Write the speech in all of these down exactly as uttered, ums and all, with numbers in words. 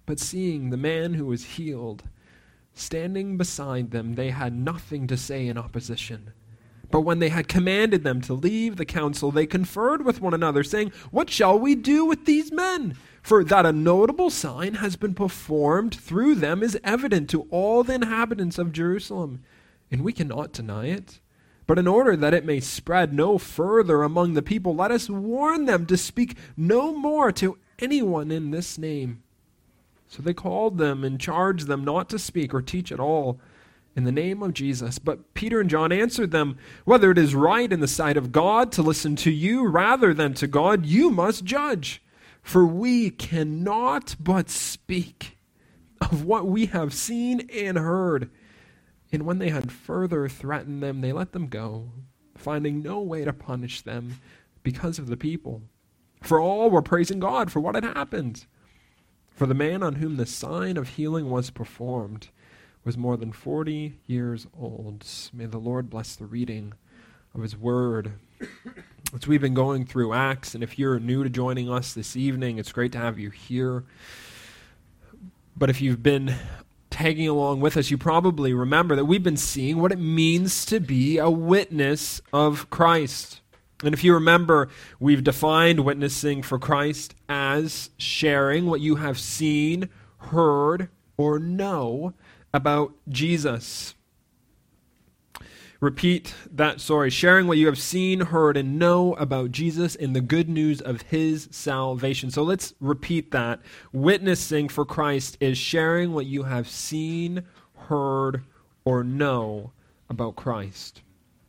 But seeing the man who was healed standing beside them, they had nothing to say in opposition. But when they had commanded them to leave the council, they conferred with one another, saying, "What shall we do with these men? For that a notable sign has been performed through them is evident to all the inhabitants of Jerusalem, and we cannot deny it. But in order that it may spread no further among the people, let us warn them to speak no more to anyone in this name." So they called them and charged them not to speak or teach at all in the name of Jesus. But Peter and John answered them, "Whether it is right in the sight of God to listen to you rather than to God, you must judge. For we cannot but speak of what we have seen and heard." And when they had further threatened them, they let them go, finding no way to punish them because of the people. For all were praising God for what had happened. For the man on whom the sign of healing was performed was more than forty years old. May the Lord bless the reading of his word. As we've been going through Acts, and if you're new to joining us this evening, it's great to have you here. But if you've been tagging along with us, you probably remember that we've been seeing what it means to be a witness of Christ. And if you remember, we've defined witnessing for Christ as sharing what you have seen, heard, or know about Jesus. Repeat that, sorry. Sharing what you have seen, heard, and know about Jesus and the good news of his salvation. So let's repeat that. Witnessing for Christ is sharing what you have seen, heard, or know about Christ.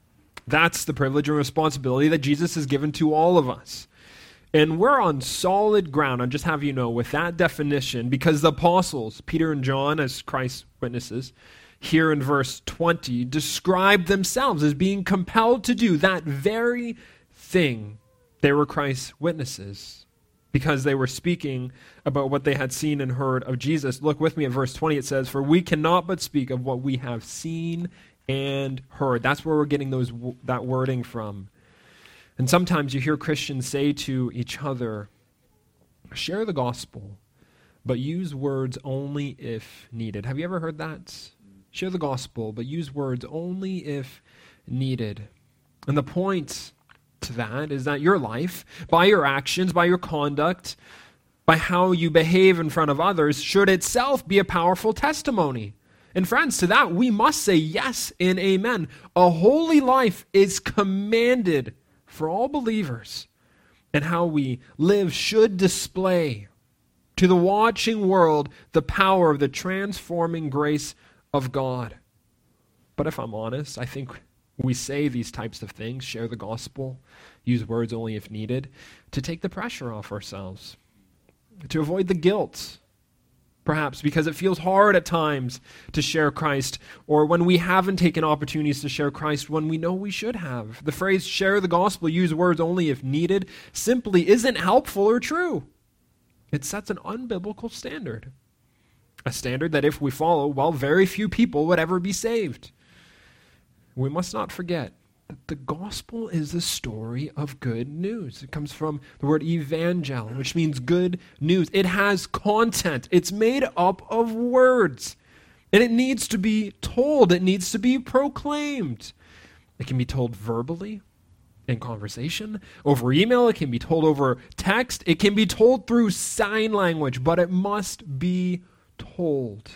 That's the privilege and responsibility that Jesus has given to all of us. And we're on solid ground, I'll just have you know, with that definition, because the apostles, Peter and John, as Christ's witnesses, here in verse twenty, describe themselves as being compelled to do that very thing. They were Christ's witnesses because they were speaking about what they had seen and heard of Jesus. Look with me at verse twenty. It says, "For we cannot but speak of what we have seen and heard." That's where we're getting those that wording from. And sometimes you hear Christians say to each other, "Share the gospel, but use words only if needed." Have you ever heard that? Share the gospel, but use words only if needed. And the point to that is that your life, by your actions, by your conduct, by how you behave in front of others, should itself be a powerful testimony. And friends, to that we must say yes and amen. A holy life is commanded for all believers, and how we live should display to the watching world the power of the transforming grace of God. But if I'm honest, I think we say these types of things, share the gospel, use words only if needed, to take the pressure off ourselves, to avoid the guilt, perhaps because it feels hard at times to share Christ, or when we haven't taken opportunities to share Christ when we know we should have. The phrase share the gospel, use words only if needed, simply isn't helpful or true. It sets an unbiblical standard. A standard that if we follow, well, very few people would ever be saved. We must not forget that the gospel is the story of good news. It comes from the word evangel, which means good news. It has content. It's made up of words. And it needs to be told. It needs to be proclaimed. It can be told verbally, in conversation, over email. It can be told over text. It can be told through sign language, but it must be told.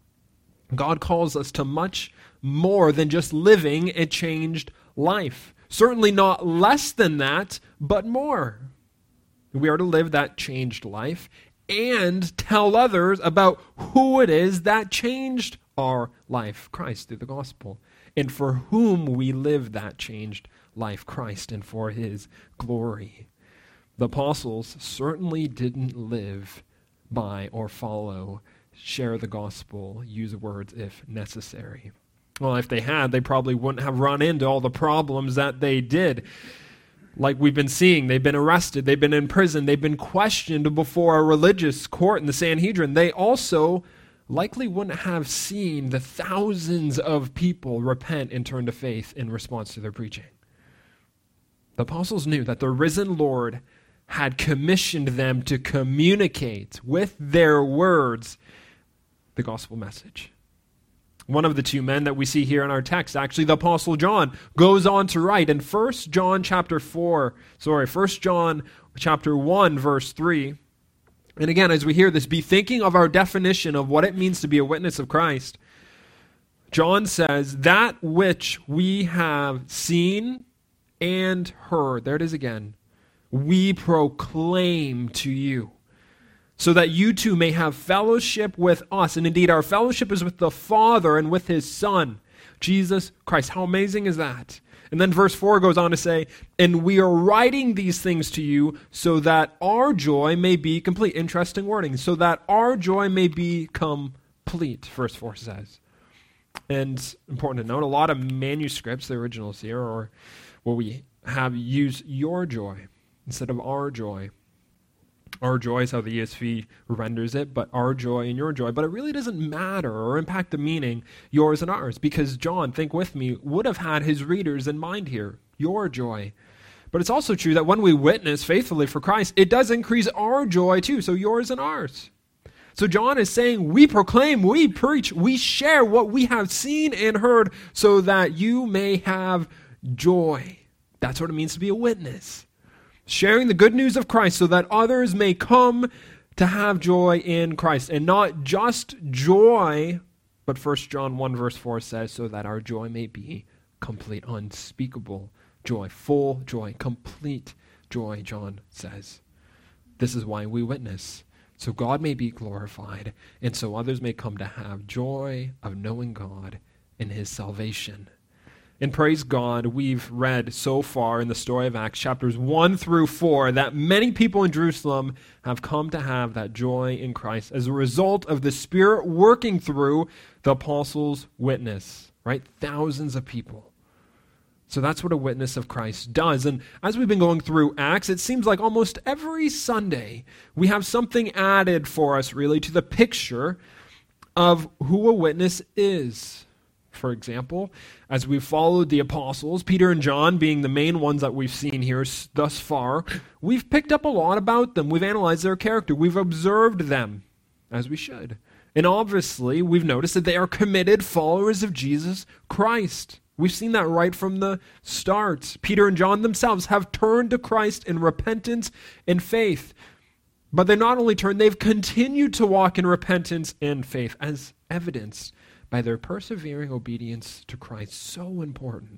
God calls us to much more than just living a changed life. Certainly not less than that, but more. We are to live that changed life and tell others about who it is that changed our life, Christ, through the gospel, and for whom we live that changed life, Christ, and for his glory. The apostles certainly didn't live by or follow share the gospel, use words if necessary. Well, if they had, they probably wouldn't have run into all the problems that they did. Like we've been seeing, they've been arrested, they've been in prison, they've been questioned before a religious court in the Sanhedrin. They also likely wouldn't have seen the thousands of people repent and turn to faith in response to their preaching. The apostles knew that the risen Lord had commissioned them to communicate with their words the gospel message. One of the two men that we see here in our text, actually the Apostle John, goes on to write in First John chapter four, sorry, First John chapter one, verse three. And again, as we hear this, be thinking of our definition of what it means to be a witness of Christ. John says, that which we have seen and heard, there it is again, we proclaim to you, so that you too may have fellowship with us. And indeed, our fellowship is with the Father and with his Son, Jesus Christ. How amazing is that? And then verse four goes on to say, and we are writing these things to you so that our joy may be complete. Interesting wording. So that our joy may be complete, verse four says. And important to note, a lot of manuscripts, the originals here, or what we have, use your joy instead of our joy. Our joy is how the E S V renders it, but our joy and your joy. But it really doesn't matter or impact the meaning, yours and ours, because John, think with me, would have had his readers in mind here, your joy. But it's also true that when we witness faithfully for Christ, it does increase our joy too, so yours and ours. So John is saying, we proclaim, we preach, we share what we have seen and heard so that you may have joy. That's what it means to be a witness. Sharing the good news of Christ so that others may come to have joy in Christ. And not just joy, but First John one verse four says, so that our joy may be complete, unspeakable joy, full joy, complete joy, John says. This is why we witness. So God may be glorified, and so others may come to have joy of knowing God and his salvation. And praise God, we've read so far in the story of Acts, chapters one through four, that many people in Jerusalem have come to have that joy in Christ as a result of the Spirit working through the apostles' witness, right? Thousands of people. So that's what a witness of Christ does. And as we've been going through Acts, it seems like almost every Sunday we have something added for us, really, to the picture of who a witness is. For example, as we've followed the apostles, Peter and John being the main ones that we've seen here thus far, we've picked up a lot about them. We've analyzed their character. We've observed them, as we should. And obviously, we've noticed that they are committed followers of Jesus Christ. We've seen that right from the start. Peter and John themselves have turned to Christ in repentance and faith. But they not only turned, they've continued to walk in repentance and faith, as evidenced by their persevering obedience to Christ. So important.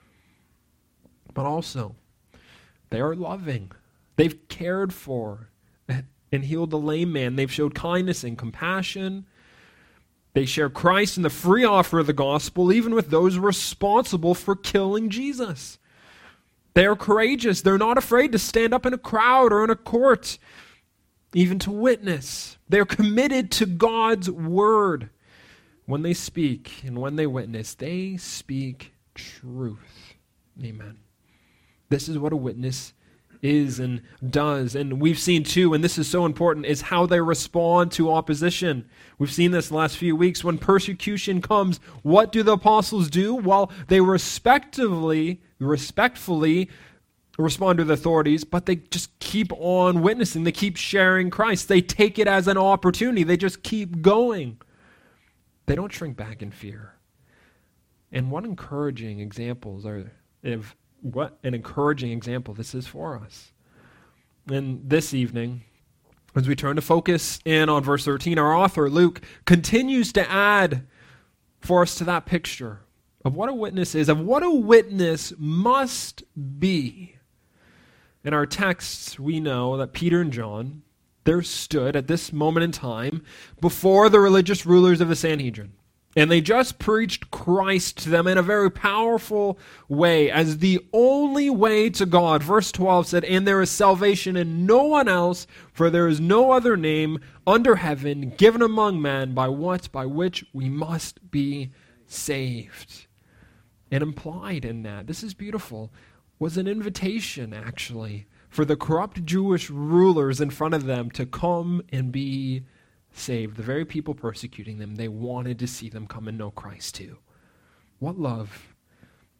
But also, they are loving. They've cared for and healed the lame man. They've showed kindness and compassion. They share Christ in the free offer of the gospel, even with those responsible for killing Jesus. They are courageous. They're not afraid to stand up in a crowd or in a court, even to witness. They're committed to God's word. When they speak and when they witness, they speak truth. Amen. This is what a witness is and does. And we've seen too, and this is so important, is how they respond to opposition. We've seen this the last few weeks. When persecution comes, what do the apostles do? Well, they respectively, respectfully respond to the authorities, but they just keep on witnessing. They keep sharing Christ. They take it as an opportunity. They just keep going. They don't shrink back in fear. And what encouraging examples are of what an encouraging example this is for us. And this evening, as we turn to focus in on verse thirteen, our author, Luke, continues to add for us to that picture of what a witness is, of what a witness must be. In our texts, we know that Peter and John, there stood at this moment in time before the religious rulers of the Sanhedrin. And they just preached Christ to them in a very powerful way as the only way to God. Verse twelve said, and there is salvation in no one else, for there is no other name under heaven given among men by what, by which we must be saved. And implied in that, this is beautiful, was an invitation actually for the corrupt Jewish rulers in front of them to come and be saved. The very people persecuting them, they wanted to see them come and know Christ too. What love.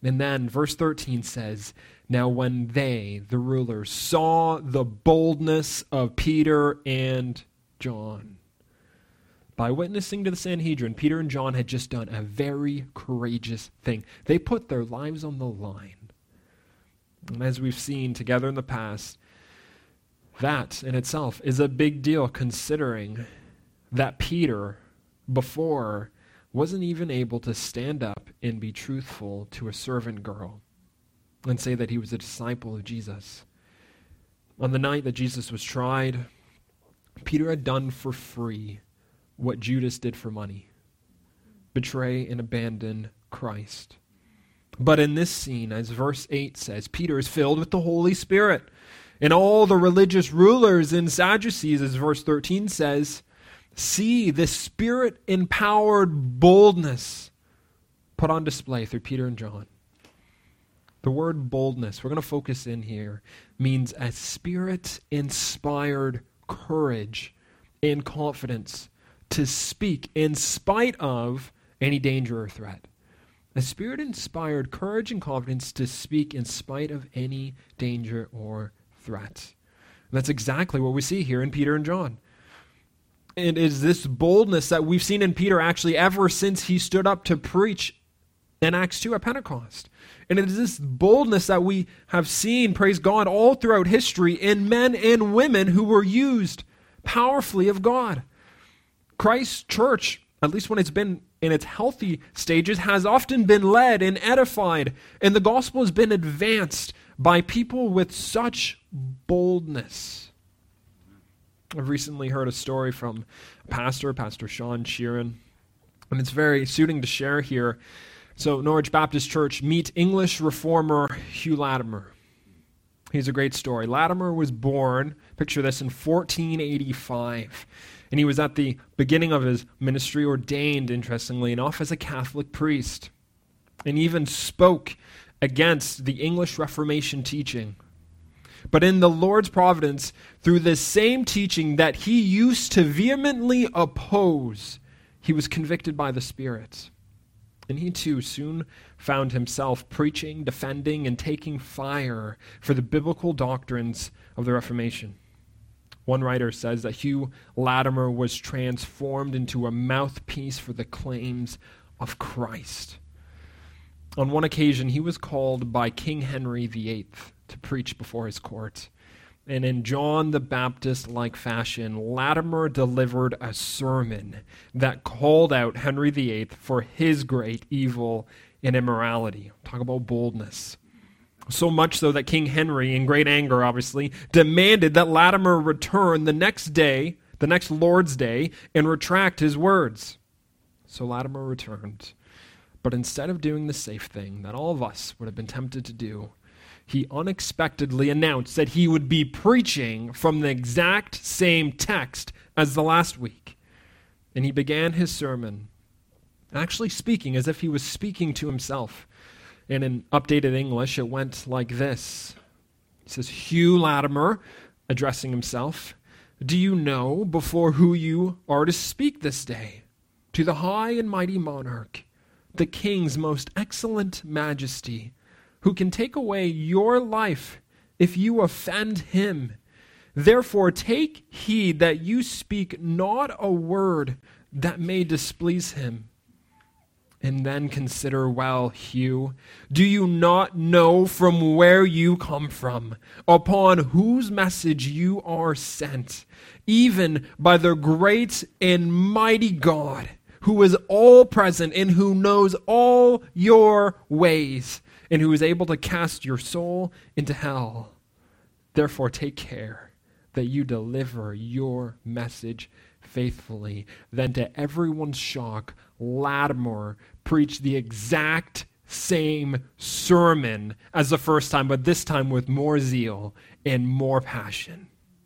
And then verse thirteen says, now when they, the rulers, saw the boldness of Peter and John. By witnessing to the Sanhedrin, Peter and John had just done a very courageous thing. They put their lives on the line. And as we've seen together in the past, that in itself is a big deal, considering that Peter, before, wasn't even able to stand up and be truthful to a servant girl and say that he was a disciple of Jesus. On the night that Jesus was tried, Peter had done for free what Judas did for money: betray and abandon Christ. But in this scene, as verse eight says, Peter is filled with the Holy Spirit. And all the religious rulers and Sadducees, as verse thirteen says, see the Spirit-empowered boldness put on display through Peter and John. The word boldness, we're going to focus in here, means a Spirit-inspired courage and confidence to speak in spite of any danger or threat. A Spirit-inspired courage and confidence to speak in spite of any danger or threat. And that's exactly what we see here in Peter and John. And it is this boldness that we've seen in Peter actually ever since he stood up to preach in Acts two at Pentecost. And it is this boldness that we have seen, praise God, all throughout history in men and women who were used powerfully of God. Christ's church, at least when it's been in its healthy stages, has often been led and edified, and the gospel has been advanced by people with such boldness. I've recently heard a story from a pastor, Pastor Sean Sheeran, and it's very suiting to share here. So, Norwich Baptist Church, meet English reformer Hugh Latimer. He's a great story. Latimer was born, picture this, in fourteen eighty-five. And he was at the beginning of his ministry ordained, interestingly enough, as a Catholic priest. And even spoke against the English Reformation teaching. But in the Lord's providence, through this same teaching that he used to vehemently oppose, he was convicted by the Spirit. And he too soon found himself preaching, defending, and taking fire for the biblical doctrines of the Reformation. One writer says that Hugh Latimer was transformed into a mouthpiece for the claims of Christ. On one occasion, he was called by King Henry the Eighth to preach before his court. And in John the Baptist-like fashion, Latimer delivered a sermon that called out Henry the Eighth for his great evil and immorality. Talk about boldness. So much so that King Henry, in great anger obviously, demanded that Latimer return the next day, the next Lord's Day, and retract his words. So Latimer returned. But instead of doing the safe thing that all of us would have been tempted to do, he unexpectedly announced that he would be preaching from the exact same text as the last week. And he began his sermon actually speaking as if he was speaking to himself. And in updated English, it went like this. He says, Hugh Latimer, addressing himself, do you know before who you are to speak this day? To the high and mighty monarch, the king's most excellent majesty, who can take away your life if you offend him. Therefore take heed that you speak not a word that may displease him. And then consider well, Hugh, do you not know from where you come from, upon whose message you are sent, even by the great and mighty God, who is all present and who knows all your ways, and who is able to cast your soul into hell? Therefore take care that you deliver your message faithfully. Then to everyone's shock, Latimer preached the exact same sermon as the first time, but this time with more zeal and more passion.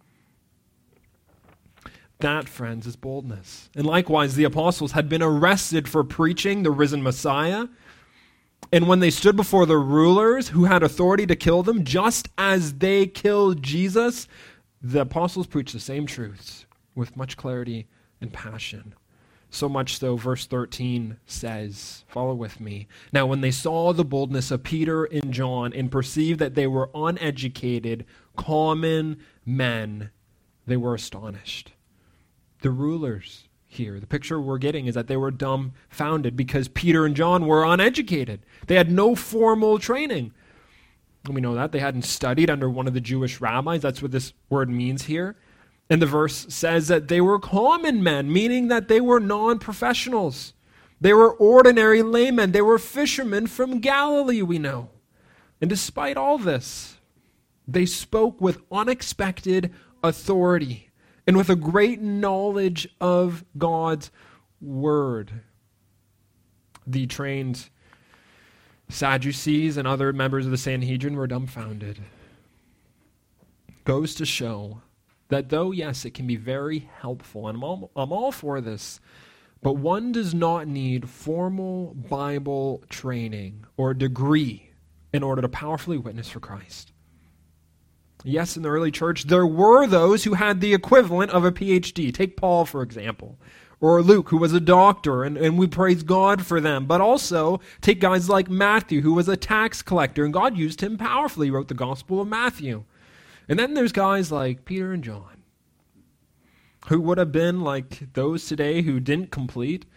That, friends, is boldness. And likewise, the apostles had been arrested for preaching the risen Messiah. And when they stood before the rulers who had authority to kill them, just as they killed Jesus, the apostles preached the same truths with much clarity and passion. So much so, verse thirteen says, follow with me. Now, when they saw the boldness of Peter and John and perceived that they were uneducated, common men, they were astonished. The rulers here, the picture we're getting is that they were dumbfounded because Peter and John were uneducated. They had no formal training. And we know that. They hadn't studied under one of the Jewish rabbis. That's what this word means here. And the verse says that they were common men, meaning that they were non-professionals. They were ordinary laymen. They were fishermen from Galilee, we know. And despite all this, they spoke with unexpected authority and with a great knowledge of God's word. The trained Sadducees and other members of the Sanhedrin were dumbfounded. Goes to show that though, yes, it can be very helpful, and I'm all, I'm all for this, but one does not need formal Bible training or degree in order to powerfully witness for Christ. Yes, in the early church, there were those who had the equivalent of a P H D. Take Paul, for example, or Luke, who was a doctor, and, and we praise God for them. But also, take guys like Matthew, who was a tax collector, and God used him powerfully. He wrote the Gospel of Matthew. And then there's guys like Peter and John, who would have been like those today who didn't complete,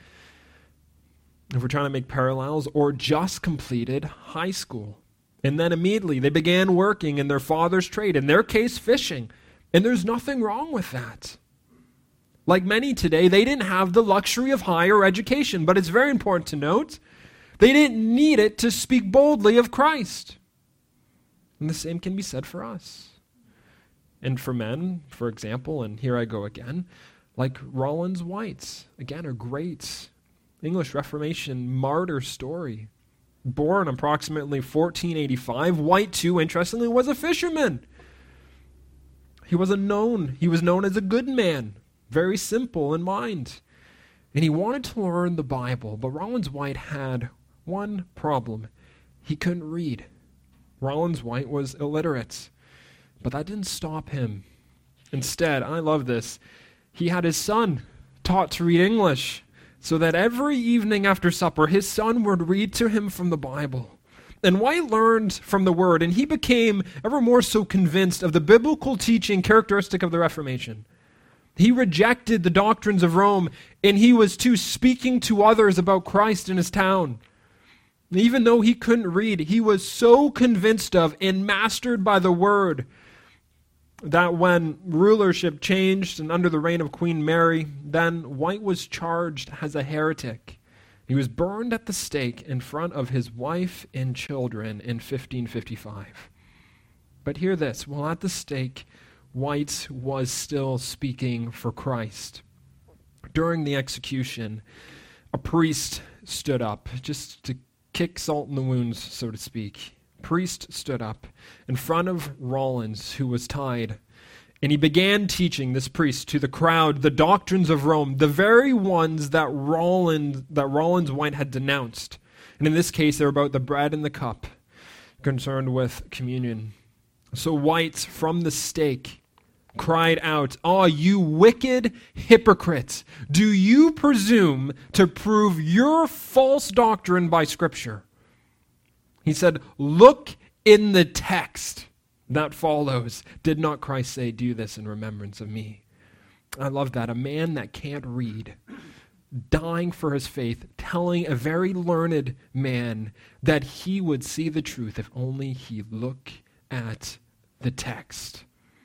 if we're trying to make parallels, or just completed high school. And then immediately they began working in their father's trade, in their case fishing. And there's nothing wrong with that. Like many today, they didn't have the luxury of higher education, but it's very important to note, they didn't need it to speak boldly of Christ. And the same can be said for us. And for men, for example, and here I go again, like Rollins White, again, a great English Reformation martyr story. Born approximately fourteen eighty-five, White, too, interestingly, was a fisherman. He was a known, he was known as a good man, very simple in mind. And he wanted to learn the Bible, but Rollins White had one problem. He couldn't read. Rollins White was illiterate. But that didn't stop him. Instead, I love this, he had his son taught to read English so that every evening after supper, his son would read to him from the Bible. And White learned from the Word, and he became ever more so convinced of the biblical teaching characteristic of the Reformation. He rejected the doctrines of Rome, and he was too speaking to others about Christ in his town. Even though he couldn't read, he was so convinced of and mastered by the Word that when rulership changed and under the reign of Queen Mary, then White was charged as a heretic. He was burned at the stake in front of his wife and children in fifteen fifty-five. But hear this, while at the stake, White was still speaking for Christ. During the execution, a priest stood up, just to kick salt in the wounds, so to speak. Priest stood up in front of Rollins, who was tied, and he began teaching, this priest, to the crowd the doctrines of Rome, the very ones that Rollins, that Rollins White had denounced. And in this case, they're about the bread and the cup, concerned with communion. So White, from the stake, cried out, "Ah, you wicked hypocrites! Do you presume to prove your false doctrine by Scripture?" He said, "Look in the text that follows. Did not Christ say, 'Do this in remembrance of me'?" I love that. A man that can't read, dying for his faith, telling a very learned man that he would see the truth if only he look at the text.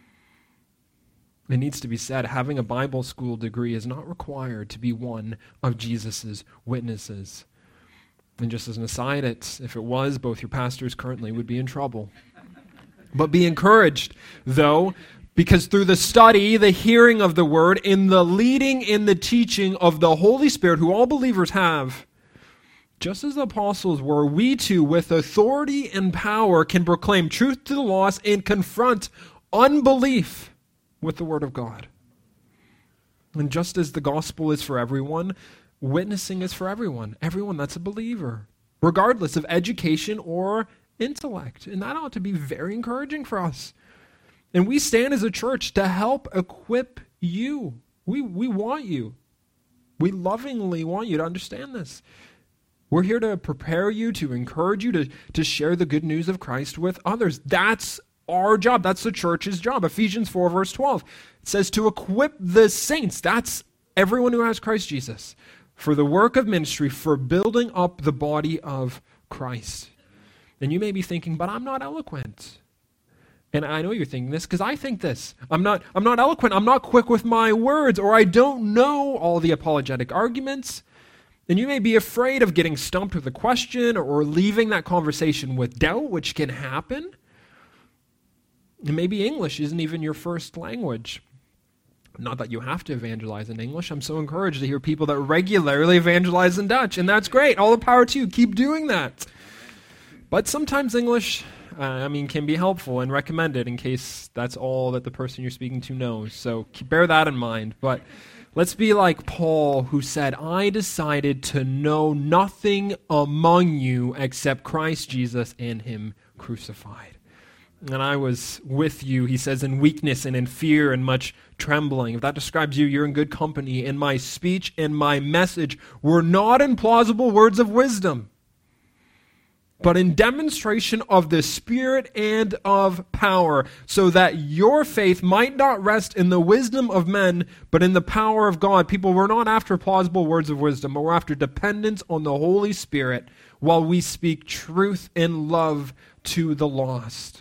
It needs to be said, having a Bible school degree is not required to be one of Jesus' witnesses. And just as an aside, it's, if it was, both your pastors currently would be in trouble. But be encouraged, though, because through the study, the hearing of the word, in the leading in the teaching of the Holy Spirit, who all believers have, just as the apostles were, we too, with authority and power, can proclaim truth to the lost and confront unbelief with the word of God. And just as the gospel is for everyone, witnessing is for everyone. Everyone that's a believer, regardless of education or intellect. And that ought to be very encouraging for us. And we stand as a church to help equip you. We, we want you. We lovingly want you to understand this. We're here to prepare you, to encourage you, to, to share the good news of Christ with others. That's our job. That's the church's job. Ephesians four, verse twelve. It says to equip the saints. That's everyone who has Christ Jesus. For the work of ministry, for building up the body of Christ. And you may be thinking, but I'm not eloquent. And I know you're thinking this because I think this. I'm not, I'm not eloquent. I'm not quick with my words, or I don't know all the apologetic arguments. And you may be afraid of getting stumped with a question or leaving that conversation with doubt, which can happen. And maybe English isn't even your first language. Not that you have to evangelize in English. I'm so encouraged to hear people that regularly evangelize in Dutch, and that's great. All the power to you. Keep doing that. But sometimes English, uh, I mean, can be helpful and recommended in case that's all that the person you're speaking to knows. So bear that in mind. But let's be like Paul, who said, I decided to know nothing among you except Christ Jesus and him crucified. And I was with you, he says, in weakness and in fear and much trembling. If that describes you, you're in good company. And my speech and my message were not in plausible words of wisdom, but in demonstration of the Spirit and of power, so that your faith might not rest in the wisdom of men, but in the power of God. People, we're not after plausible words of wisdom, but we're after dependence on the Holy Spirit while we speak truth and love to the lost.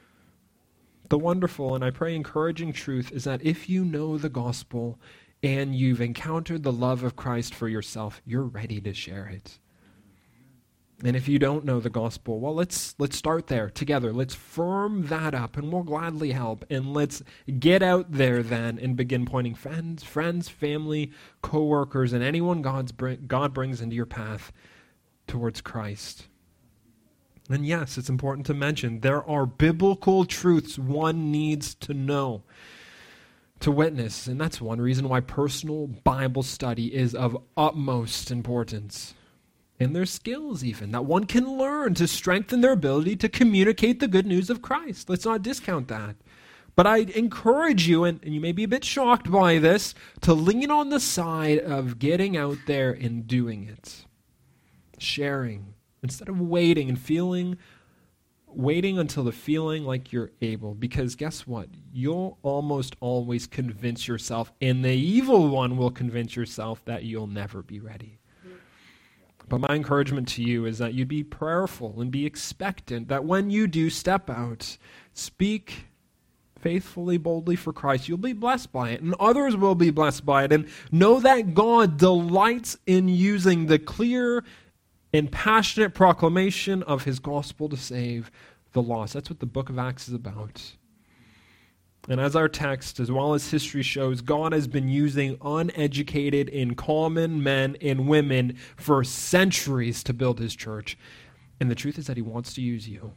The wonderful, and I pray encouraging truth, is that if you know the gospel and you've encountered the love of Christ for yourself, you're ready to share it. And if you don't know the gospel, well, let's let's start there together. Let's firm that up, and we'll gladly help. And let's get out there then and begin pointing friends, friends, family, co-workers, and anyone God's bring, God brings into your path towards Christ. And yes, it's important to mention there are biblical truths one needs to know to witness. And that's one reason why personal Bible study is of utmost importance. And there's skills even that one can learn to strengthen their ability to communicate the good news of Christ. Let's not discount that. But I encourage you, and, and you may be a bit shocked by this, to lean on the side of getting out there and doing it. Sharing. Instead of waiting and feeling, waiting until the feeling like you're able. Because guess what? You'll almost always convince yourself, and the evil one will convince yourself that you'll never be ready. But my encouragement to you is that you be prayerful and be expectant that when you do step out, speak faithfully, boldly for Christ, you'll be blessed by it, and others will be blessed by it. And know that God delights in using the clear and passionate proclamation of his gospel to save the lost. That's what the book of Acts is about. And as our text, as well as history shows, God has been using uneducated and common men and women for centuries to build his church. And the truth is that he wants to use you.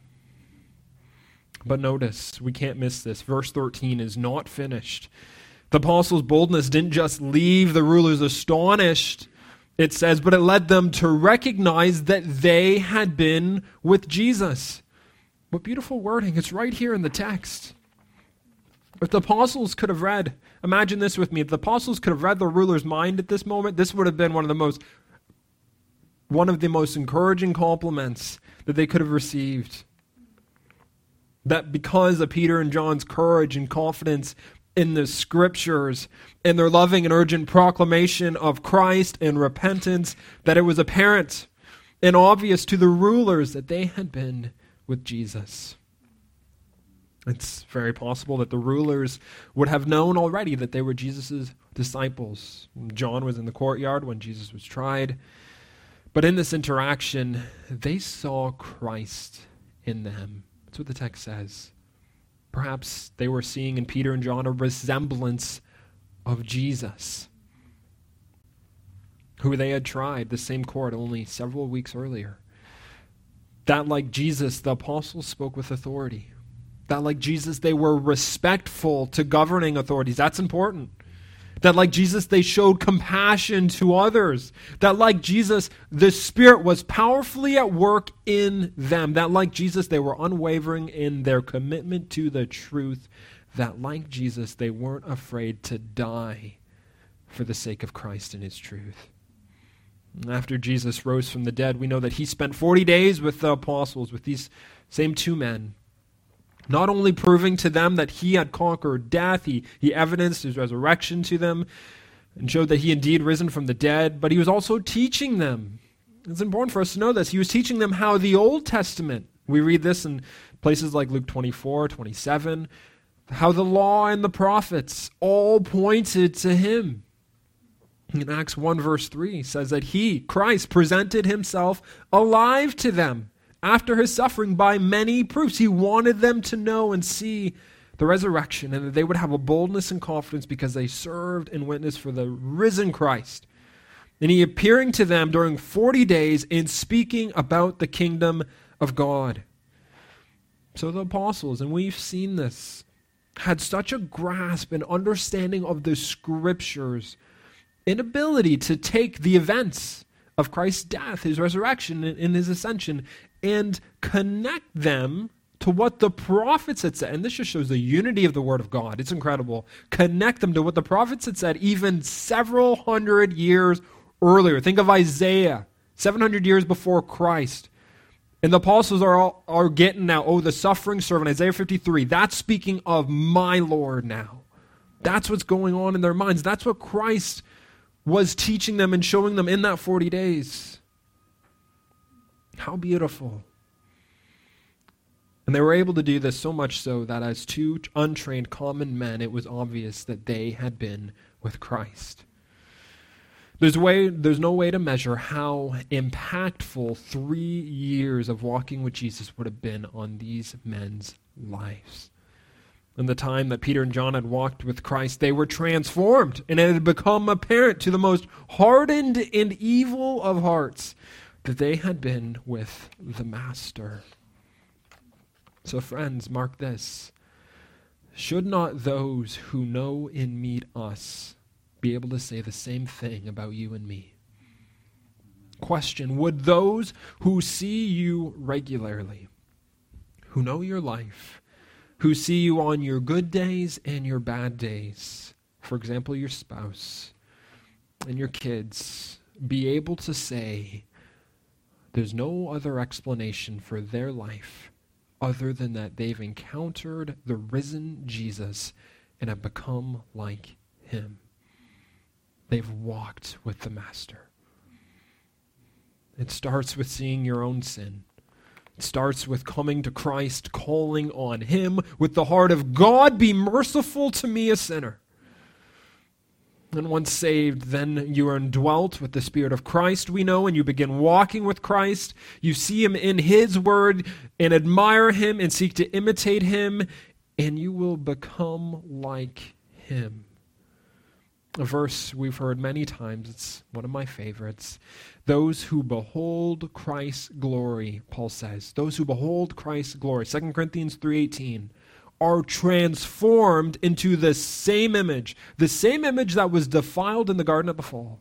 But notice, we can't miss this. Verse thirteen is not finished. The apostles' boldness didn't just leave the rulers astonished. It says, but it led them to recognize that they had been with Jesus. What beautiful wording. It's right here in the text. If the apostles could have read, imagine this with me, if the apostles could have read the ruler's mind at this moment, this would have been one of the most, one of the most encouraging compliments that they could have received. That because of Peter and John's courage and confidence in the scriptures and their loving and urgent proclamation of Christ and repentance, that it was apparent and obvious to the rulers that they had been with Jesus. It's very possible that the rulers would have known already that they were Jesus' disciples. John was in the courtyard when Jesus was tried. But in this interaction, they saw Christ in them. That's what the text says. Perhaps they were seeing in Peter and John a resemblance of Jesus, who they had tried the same court only several weeks earlier. That like Jesus, the apostles spoke with authority. That like Jesus, they were respectful to governing authorities. That's important. That like Jesus, they showed compassion to others. That like Jesus, the Spirit was powerfully at work in them. That like Jesus, they were unwavering in their commitment to the truth. That like Jesus, they weren't afraid to die for the sake of Christ and his truth. After Jesus rose from the dead, we know that he spent forty days with the apostles, with these same two men, not only proving to them that he had conquered death, he, he evidenced his resurrection to them and showed that he indeed risen from the dead, but he was also teaching them. It's important for us to know this. He was teaching them how the Old Testament, we read this in places like Luke twenty-four, twenty-seven, how the law and the prophets all pointed to him. In Acts one verse three says that he, Christ, presented himself alive to them after his suffering by many proofs. He wanted them to know and see the resurrection, and that they would have a boldness and confidence because they served and witnessed for the risen Christ. And he appearing to them during forty days and speaking about the kingdom of God. So the apostles, and we've seen this, had such a grasp and understanding of the scriptures, an ability to take the events of Christ's death, his resurrection, and his ascension, and connect them to what the prophets had said. And this just shows the unity of the Word of God. It's incredible. Connect them to what the prophets had said even several hundred years earlier. Think of Isaiah, seven hundred years before Christ. And the apostles are all, are getting now, oh, the suffering servant, Isaiah fifty-three, that's speaking of my Lord now. That's what's going on in their minds. That's what Christ was teaching them and showing them in that forty days. How beautiful. And they were able to do this so much so that as two untrained common men, it was obvious that they had been with Christ. There's, way, there's no way to measure how impactful three years of walking with Jesus would have been on these men's lives. In the time that Peter and John had walked with Christ, they were transformed, and it had become apparent to the most hardened and evil of hearts that they had been with the Master. So friends, mark this. Should not those who know and meet us be able to say the same thing about you and me? Question, would those who see you regularly, who know your life, who see you on your good days and your bad days, for example, your spouse and your kids, be able to say there's no other explanation for their life other than that they've encountered the risen Jesus and have become like him? They've walked with the Master. It starts with seeing your own sin. It starts with coming to Christ, calling on him with the heart of God, be merciful to me, a sinner. And once saved, then you are indwelt with the Spirit of Christ, we know, and you begin walking with Christ. You see him in his word and admire him and seek to imitate him, and you will become like him. A verse we've heard many times, it's one of my favorites. Those who behold Christ's glory, Paul says, those who behold Christ's glory, Second Corinthians three eighteen, are transformed into the same image, the same image that was defiled in the garden at the fall,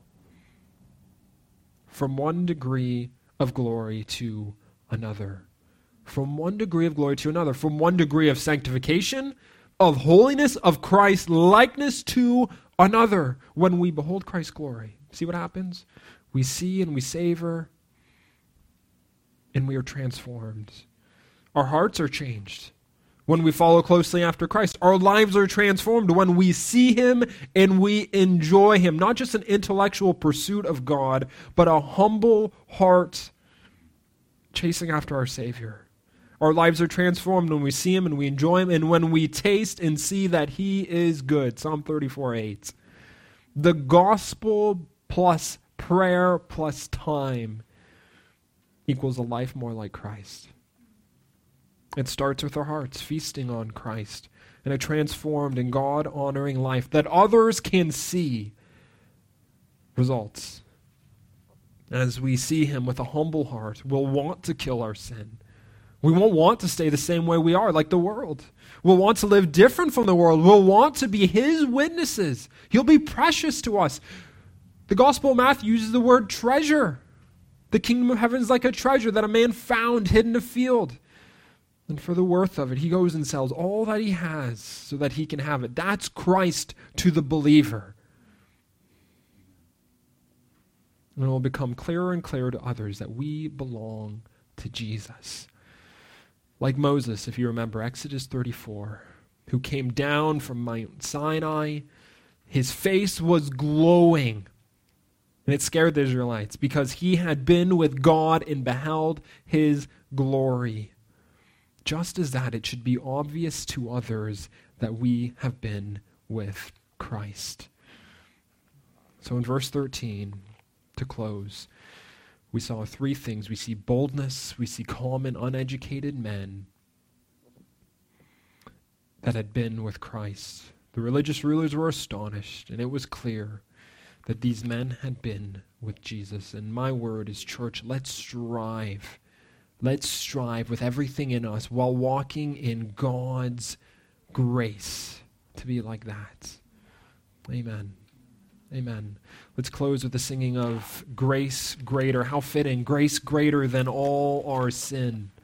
from one degree of glory to another. From one degree of glory to another. From one degree of sanctification, of holiness, of Christ's likeness to another. When we behold Christ's glory, see what happens? We see and we savor, and we are transformed. Our hearts are changed when we follow closely after Christ. Our lives are transformed when we see him and we enjoy him. Not just an intellectual pursuit of God, but a humble heart chasing after our Savior. Our lives are transformed when we see him and we enjoy him, and when we taste and see that he is good. Psalm thirty-four eight. The gospel plus prayer plus time equals a life more like Christ. It starts with our hearts feasting on Christ and a transformed and God-honoring life that others can see results. As we see him with a humble heart, we'll want to kill our sin. We won't want to stay the same way we are, like the world. We'll want to live different from the world. We'll want to be his witnesses. He'll be precious to us. The Gospel of Matthew uses the word treasure. The kingdom of heaven is like a treasure that a man found hidden in a field. And for the worth of it, he goes and sells all that he has so that he can have it. That's Christ to the believer. And it will become clearer and clearer to others that we belong to Jesus. Like Moses, if you remember, Exodus thirty-four, who came down from Mount Sinai. His face was glowing. And it scared the Israelites because he had been with God and beheld his glory. Just as that, it should be obvious to others that we have been with Christ. So in verse thirteen, to close, we saw three things. We see boldness, we see common, uneducated men that had been with Christ. The religious rulers were astonished, and it was clear that these men had been with Jesus. And my word is, church, let's strive. Let's strive with everything in us while walking in God's grace to be like that. Amen. Amen. Let's close with the singing of Grace Greater. How fitting. Grace greater than all our sin.